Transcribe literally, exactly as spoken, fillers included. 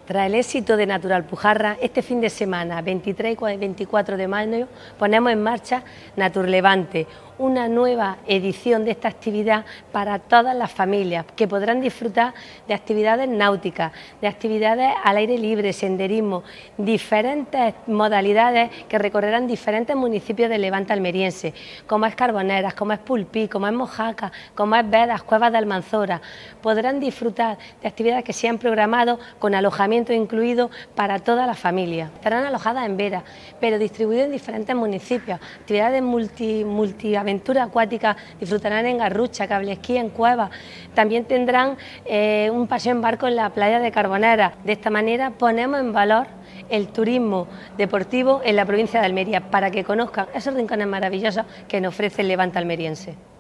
Tras el éxito de Naturalpujarra, este fin de semana, veintitrés y veinticuatro de mayo, ponemos en marcha Naturlevante, una nueva edición de esta actividad para todas las familias, que podrán disfrutar de actividades náuticas, de actividades al aire libre, senderismo, diferentes modalidades que recorrerán diferentes municipios del Levante almeriense, como es Carboneras, como es Pulpí, como es Mojácar, como es Bedas, Cuevas de Almanzora. Podrán disfrutar de actividades que se han programado con alojamiento incluido para toda la familia. Estarán alojadas en Vera, pero distribuidas en diferentes municipios. Actividades multi, multiaventuras acuáticas disfrutarán en Garrucha, cable esquí en Cuevas. También tendrán eh, un paseo en barco en la playa de Carboneras. De esta manera ponemos en valor el turismo deportivo en la provincia de Almería para que conozcan esos rincones maravillosos que nos ofrece el Levante almeriense.